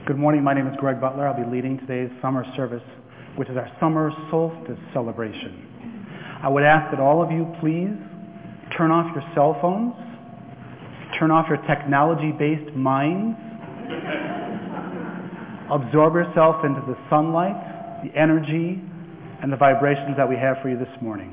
Good morning, my name is Greg Butler. I'll be leading today's summer service, which is our summer solstice celebration. I would ask that all of you please turn off your cell phones, turn off your technology-based minds, absorb yourself into the sunlight, the energy, and the vibrations that we have for you this morning.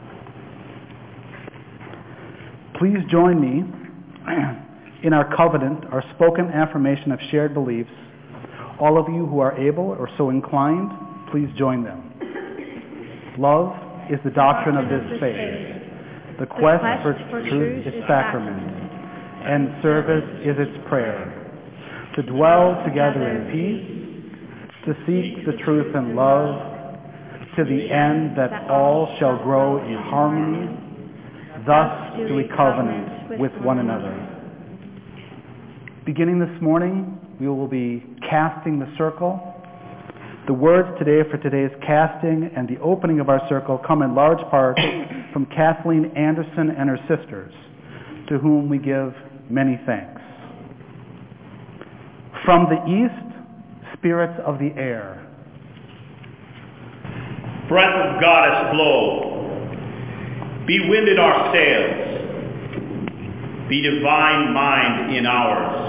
Please join me in our covenant, our spoken affirmation of shared beliefs. All of you who are able or so inclined, please join them. Love is the doctrine of this faith. The quest for truth is sacrament, and service is its prayer. To dwell together in peace, to seek the truth and love, to the end that all shall grow in harmony. Thus do we covenant with one another. Beginning this morning, we will be casting the circle. The words today for today's casting and the opening of our circle come in large part from Kathleen Anderson and her sisters, to whom we give many thanks. From the east, spirits of the air. Breath of goddess blow. Be wind in our sails. Be divine mind in ours.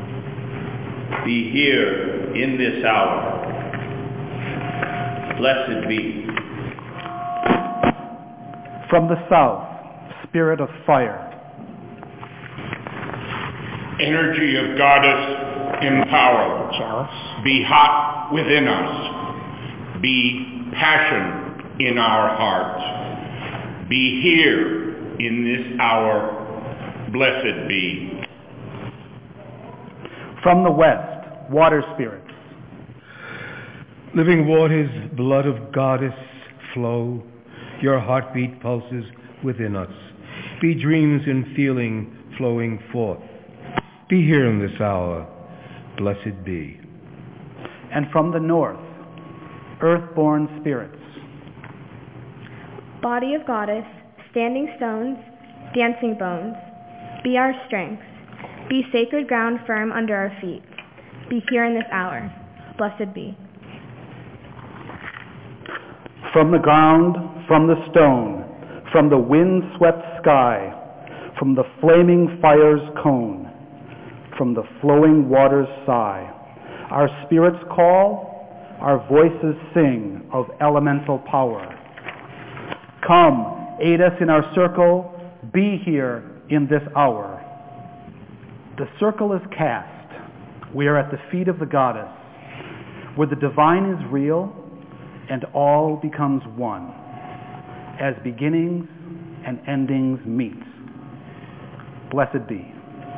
Be here in this hour. Blessed be. From the south, spirit of fire. Energy of goddess, empower. Chalice. Be hot within us. Be passion in our hearts. Be here in this hour. Blessed be. From the west, water spirits. Living waters, blood of goddess, flow. Your heartbeat pulses within us. Be dreams and feeling flowing forth. Be here in this hour. Blessed be. And from the north, earthborn spirits. Body of goddess, standing stones, dancing bones. Be our strength. Be sacred ground firm under our feet. Be here in this hour. Blessed be. From the ground, from the stone, from the wind-swept sky, from the flaming fire's cone, from the flowing water's sigh, our spirits call, our voices sing of elemental power. Come, aid us in our circle, be here in this hour. The circle is cast. We are at the feet of the goddess, where the divine is real and all becomes one, as beginnings and endings meet. Blessed be.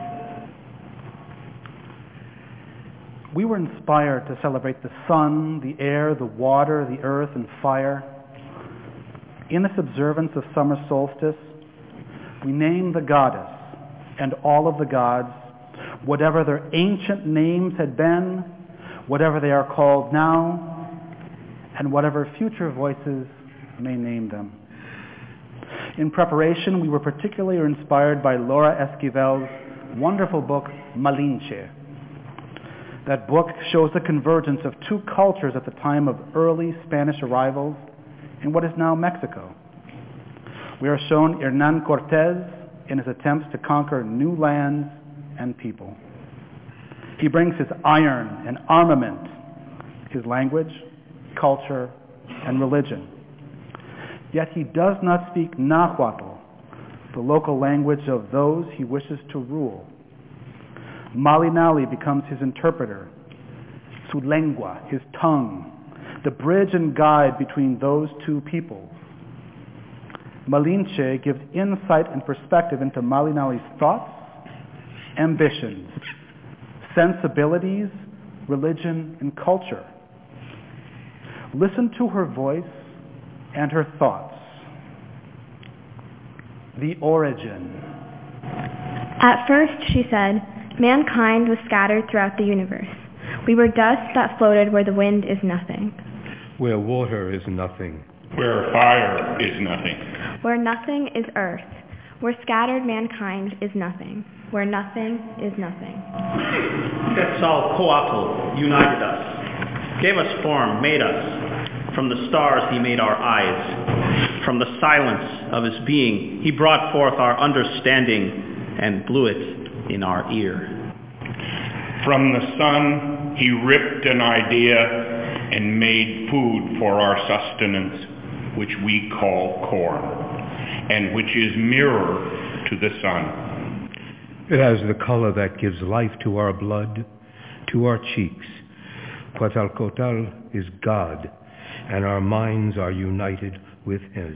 We were inspired to celebrate the sun, the air, the water, the earth, and fire. In this observance of summer solstice, we name the goddess and all of the gods, whatever their ancient names had been, whatever they are called now, and whatever future voices may name them. In preparation, we were particularly inspired by Laura Esquivel's wonderful book, Malinche. That book shows the convergence of two cultures at the time of early Spanish arrivals in what is now Mexico. We are shown Hernán Cortés in his attempts to conquer new lands and people. He brings his iron and armament, his language, culture, and religion. Yet he does not speak Nahuatl, the local language of those he wishes to rule. Malinali becomes his interpreter, su lengua, his tongue, the bridge and guide between those two peoples. Malinche gives insight and perspective into Malinali's thoughts, ambitions, sensibilities, religion, and culture. Listen to her voice and her thoughts. The origin. At first, she said, mankind was scattered throughout the universe. We were dust that floated where the wind is nothing. Where water is nothing. Where fire is nothing. Where nothing is earth. Where scattered mankind is nothing. where nothing is nothing. Quetzalcoatl united us, gave us form, made us. From the stars he made our eyes. From the silence of his being he brought forth our understanding and blew it in our ear. From the sun he ripped an idea and made food for our sustenance, which we call corn, and which is mirror to the sun. It has the color that gives life to our blood, to our cheeks. Quetzalcoatl is God, and our minds are united with his.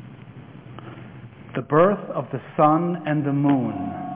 The birth of the sun and the moon.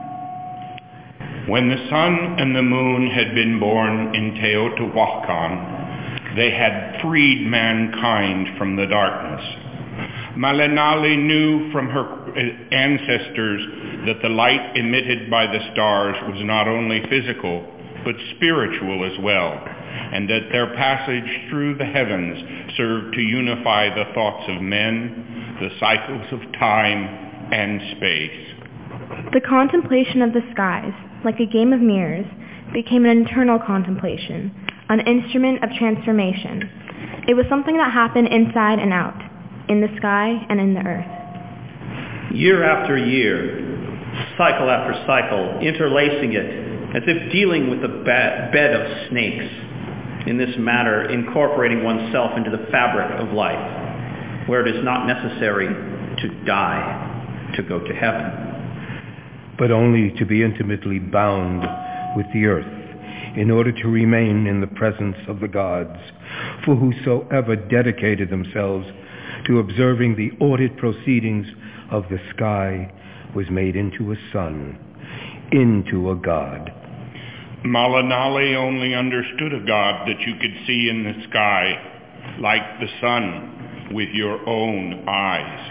When the sun and the moon had been born in Teotihuacan, they had freed mankind from the darkness. Malinali knew from her ancestors that the light emitted by the stars was not only physical, but spiritual as well, and that their passage through the heavens served to unify the thoughts of men, the cycles of time and space. The contemplation of the skies, like a game of mirrors, became an internal contemplation, an instrument of transformation. It was something that happened inside and out, in the sky and in the earth. Year after year, cycle after cycle, interlacing it, as if dealing with a bed of snakes. In this manner, incorporating oneself into the fabric of life, where it is not necessary to die to go to heaven, but only to be intimately bound with the earth in order to remain in the presence of the gods. For whosoever dedicated themselves to observing the ordered proceedings of the sky was made into a son, into a god. Malinali only understood a God that you could see in the sky, like the sun, with your own eyes.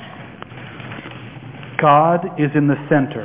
God is in the center.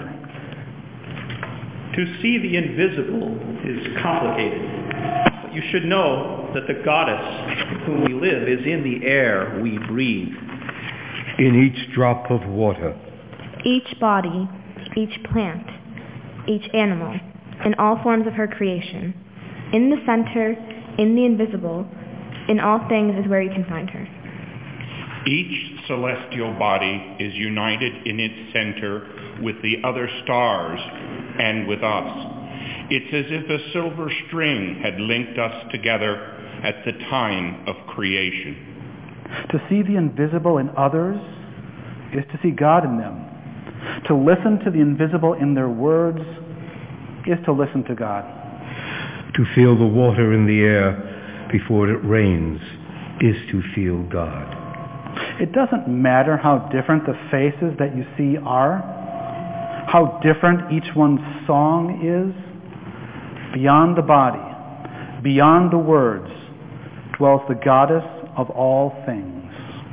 To see the invisible is complicated, but you should know that the goddess with whom we live is in the air we breathe. In each drop of water. Each body, each plant, each animal, in all forms of her creation. In the center, in the invisible, in all things is where you can find her. Each celestial body is united in its center with the other stars and with us. It's as if a silver string had linked us together at the time of creation. To see the invisible in others is to see God in them. To listen to the invisible in their words is to listen to God. To feel the water in the air before it rains is to feel God. It doesn't matter how different the faces that you see are, how different each one's song is. Beyond the body, beyond the words, dwells the goddess of all things.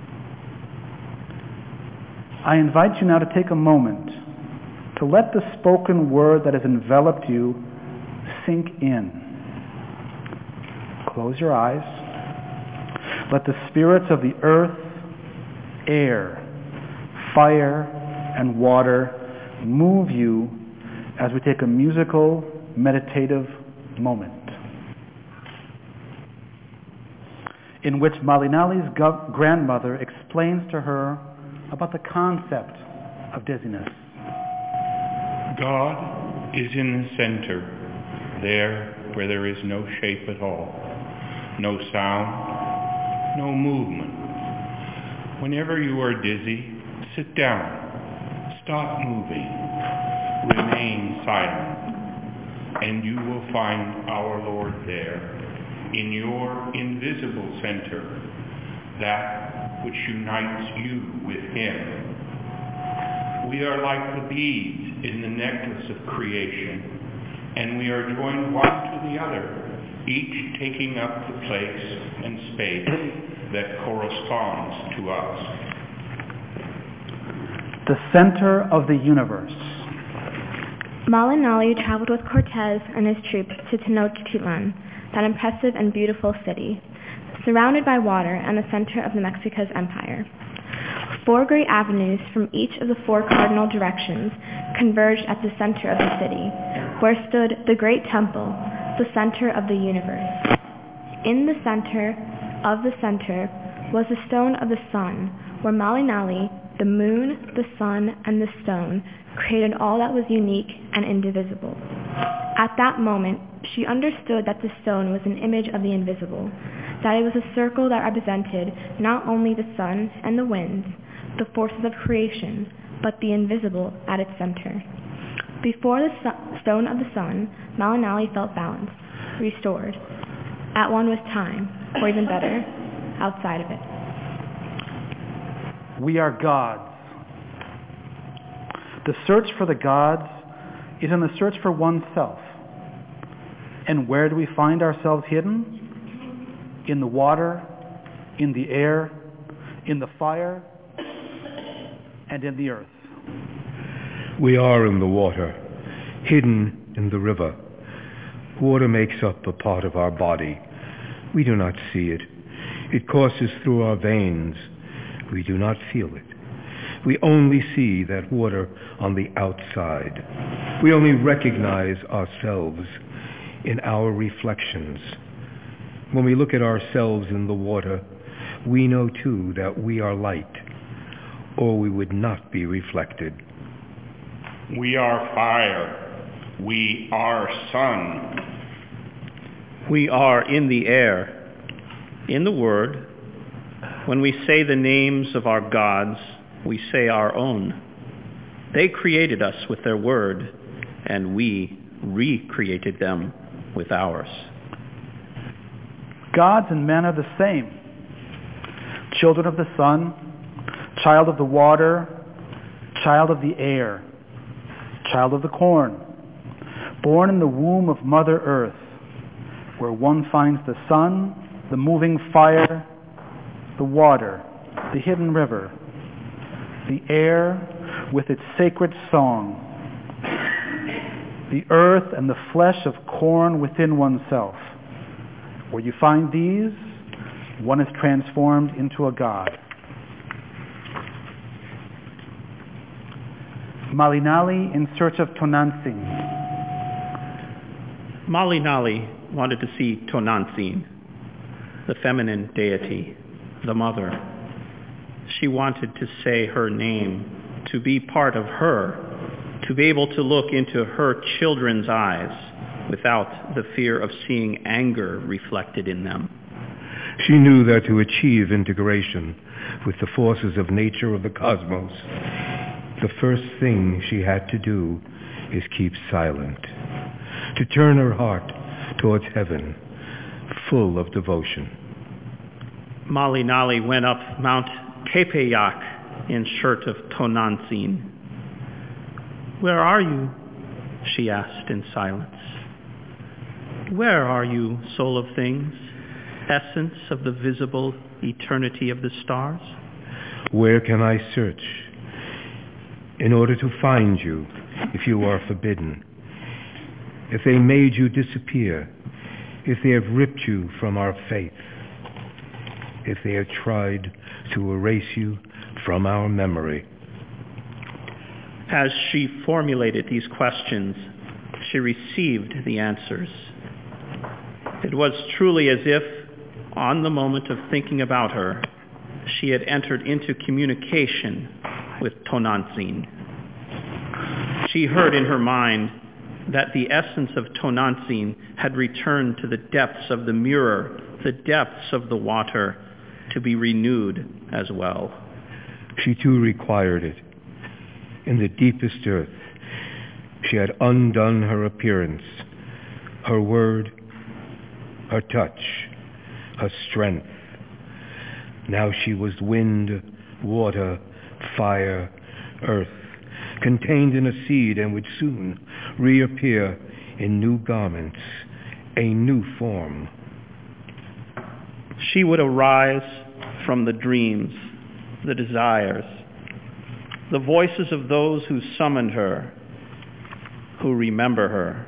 I invite you now to take a moment to let the spoken word that has enveloped you sink in. Close your eyes. Let the spirits of the earth, air, fire, and water move you as we take a musical, meditative moment in which Malinali's grandmother explains to her about the concept of dizziness. God is in the center, there where there is no shape at all, no sound, no movement. Whenever you are dizzy, sit down, stop moving, remain silent, and you will find our Lord there, in your invisible center, that which unites you with Him. We are like the beads in the necklace of creation, and we are joined one to the other, each taking up the place and space that corresponds to us. The center of the universe. Malinali traveled with Cortez and his troops to Tenochtitlan, that impressive and beautiful city, surrounded by water and the center of the Mexica's empire. 4 great avenues from each of the 4 cardinal directions converged at the center of the city, where stood the great temple, the center of the universe. In the center was the stone of the sun, where Malinali, the moon, the sun, and the stone created all that was unique and indivisible. At that moment, she understood that the stone was an image of the invisible, that it was a circle that represented not only the sun and the winds, the forces of creation, but the invisible at its center. Before the stone of the sun, Malinali felt balanced, restored, at one with time, or even better, outside of it. We are gods. The search for the gods is in the search for oneself. And where do we find ourselves hidden? In the water, in the air, in the fire, and in the earth. We are in the water, hidden in the river. Water makes up a part of our body. We do not see it. It courses through our veins. We do not feel it. We only see that water on the outside. We only recognize ourselves in our reflections. When we look at ourselves in the water, we know too that we are light, or we would not be reflected. We are fire. We are sun. We are in the air, in the Word. When we say the names of our gods, we say our own. They created us with their word, and we recreated them with ours. Gods and men are the same. Children of the sun, child of the water, child of the air, child of the corn, born in the womb of Mother Earth, where one finds the sun, the moving fire, the water, the hidden river, the air with its sacred song, the earth and the flesh of corn within oneself. Where you find these, one is transformed into a god. Malinali in search of Tonantzin. Malinali wanted to see Tonantzin, the feminine deity, the mother. She wanted to say her name, to be part of her, to be able to look into her children's eyes without the fear of seeing anger reflected in them. She knew that to achieve integration with the forces of nature of the cosmos, the first thing she had to do is keep silent, to turn her heart towards heaven, full of devotion. Malinali went up Mount Tepeyac in search of Tonantzin. Where are you? She asked in silence. Where are you, soul of things, essence of the visible eternity of the stars? Where can I search in order to find you if you are forbidden? If they made you disappear, if they have ripped you from our faith, if they have tried to erase you from our memory. As she formulated these questions, she received the answers. It was truly as if, on the moment of thinking about her, she had entered into communication with Tonantzin. She heard in her mind that the essence of Tonantzin had returned to the depths of the mirror, the depths of the water, to be renewed as well. She too required it. In the deepest earth, she had undone her appearance, her word, her touch, her strength. Now she was wind, water, fire, earth, contained in a seed, and would soon reappear in new garments, a new form. She would arise from the dreams, the desires, the voices of those who summoned her, who remember her.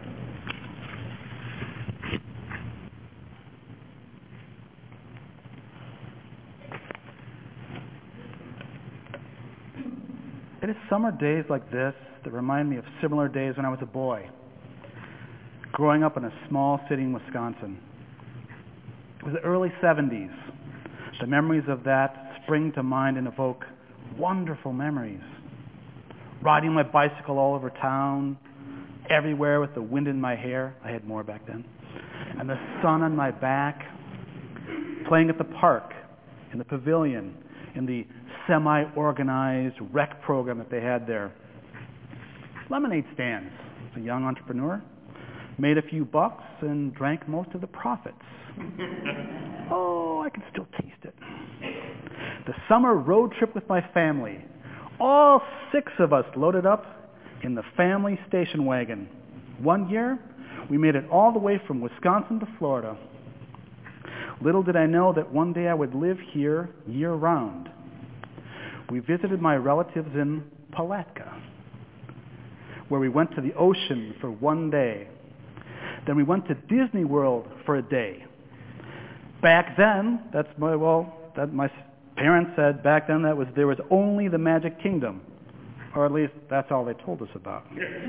It is summer days like this that remind me of similar days when I was a boy, growing up in a small city in Wisconsin. It was the early 70s. The memories of that spring to mind and evoke wonderful memories. Riding my bicycle all over town, everywhere with the wind in my hair. I had more back then. And the sun on my back. Playing at the park, in the pavilion, in the semi-organized rec program that they had there. Lemonade stands. As a young entrepreneur, made a few bucks and drank most of the profits. Oh, I can still taste it. The summer road trip with my family. All 6 of us loaded up in the family station wagon. One year, we made it all the way from Wisconsin to Florida. Little did I know that one day I would live here year-round. We visited my relatives in Palatka, where we went to the ocean for one day. Then we went to Disney World for a day. Back then, my parents said back then there was only the Magic Kingdom, or at least that's all they told us about.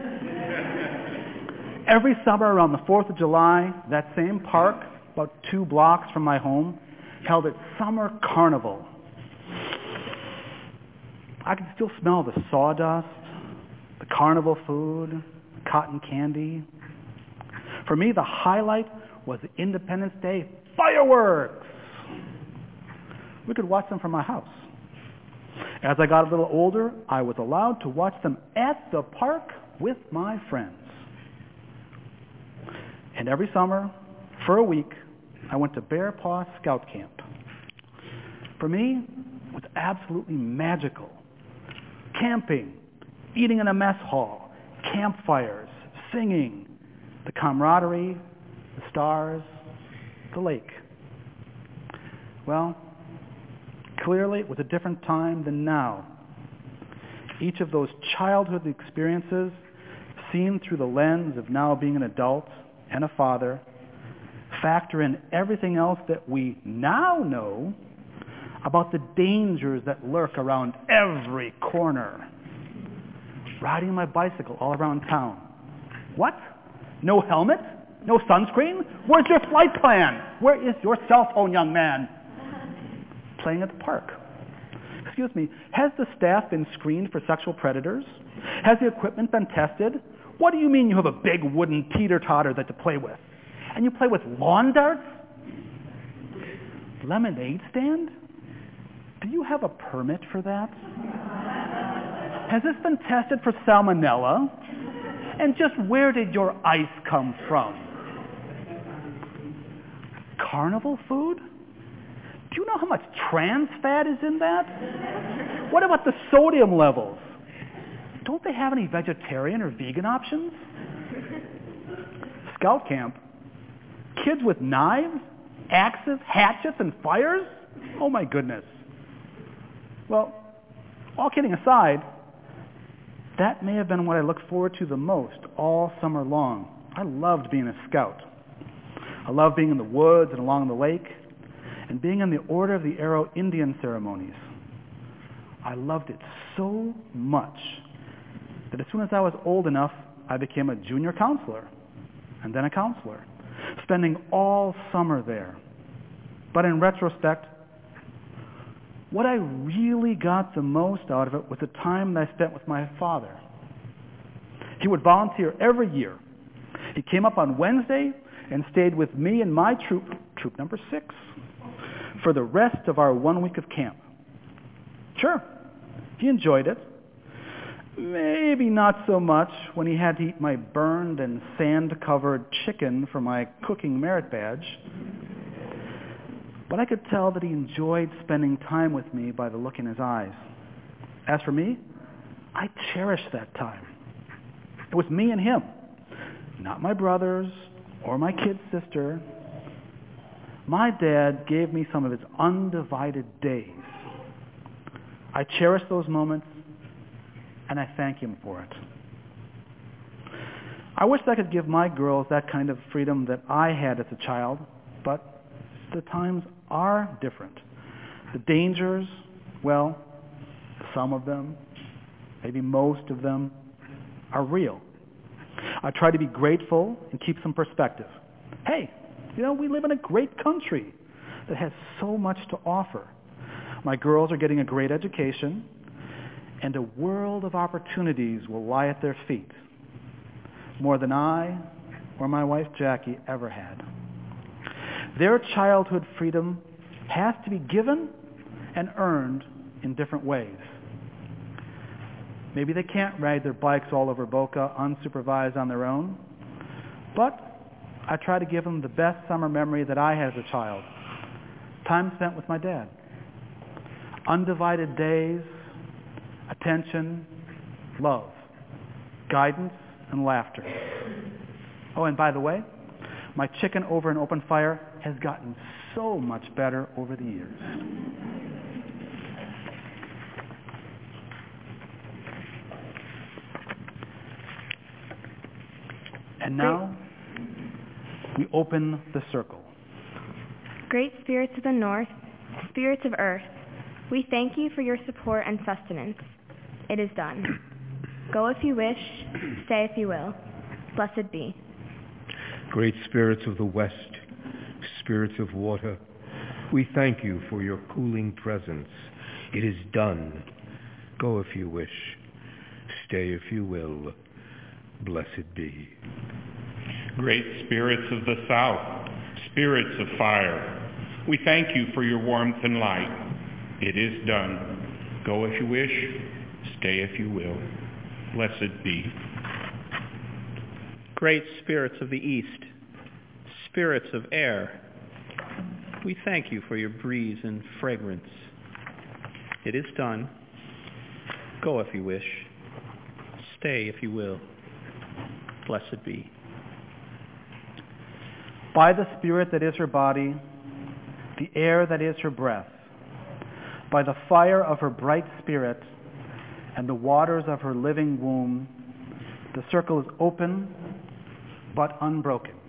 Every summer around the 4th of July, that same park, about 2 blocks from my home, held its summer carnival. I can still smell the sawdust, the carnival food, cotton candy. For me, the highlight was the Independence Day fireworks. We could watch them from my house. As I got a little older, I was allowed to watch them at the park with my friends. And every summer, for a week, I went to Bear Paw Scout Camp. For me, it was absolutely magical. Camping, eating in a mess hall, campfires, singing, the camaraderie, the stars, the lake. Well, clearly it was a different time than now. Each of those childhood experiences, seen through the lens of now being an adult and a father, factor in everything else that we now know about the dangers that lurk around every corner. Riding my bicycle all around town. What? No helmet? No sunscreen? Where's your flight plan? Where is your cell phone, young man? Playing at the park. Excuse me, has the staff been screened for sexual predators? Has the equipment been tested? What do you mean you have a big wooden teeter-totter that to play with? And you play with lawn darts? Lemonade stand? Do you have a permit for that? Has this been tested for salmonella? And just where did your ice come from? Carnival food? Do you know how much trans fat is in that? What about the sodium levels? Don't they have any vegetarian or vegan options? Scout camp? Kids with knives, axes, hatchets, and fires? Oh my goodness. Well, all kidding aside, that may have been what I looked forward to the most all summer long. I loved being a scout. I loved being in the woods and along the lake, and being in the Order of the Arrow Indian ceremonies. I loved it so much that as soon as I was old enough, I became a junior counselor, and then a counselor, spending all summer there. But in retrospect, what I really got the most out of it was the time that I spent with my father. He would volunteer every year. He came up on Wednesday and stayed with me and my troop number 6, for the rest of our 1 week of camp. Sure, he enjoyed it. Maybe not so much when he had to eat my burned and sand-covered chicken for my cooking merit badge. But I could tell that he enjoyed spending time with me by the look in his eyes. As for me, I cherished that time. It was me and him, not my brothers or my kid sister. My dad gave me some of his undivided days. I cherish those moments, and I thank him for it. I wish I could give my girls that kind of freedom that I had as a child, but the times are different. The dangers, well, some of them maybe most of them, are real. I try to be grateful and keep some perspective. Hey, we live in a great country that has so much to offer. My girls are getting a great education, and a world of opportunities will lie at their feet, more than I or my wife Jackie ever had. Their childhood freedom has to be given and earned in different ways. Maybe they can't ride their bikes all over Boca unsupervised on their own, but I try to give them the best summer memory that I had as a child. Time spent with my dad. Undivided days, attention, love, guidance, and laughter. Oh, and by the way, my chicken over an open fire has gotten so much better over the years. And now, we open the circle. Great spirits of the north, spirits of earth, we thank you for your support and sustenance. It is done. Go if you wish, stay if you will. Blessed be. Great spirits of the west, spirits of water, we thank you for your cooling presence. It is done. Go if you wish, stay if you will. Blessed be. Great spirits of the south, spirits of fire, we thank you for your warmth and light. It is done. Go if you wish, stay if you will. Blessed be. Great spirits of the east, spirits of air, we thank you for your breeze and fragrance. It is done. Go if you wish, stay if you will. Blessed be. By the spirit that is her body, the air that is her breath, by the fire of her bright spirit and the waters of her living womb, the circle is open but unbroken.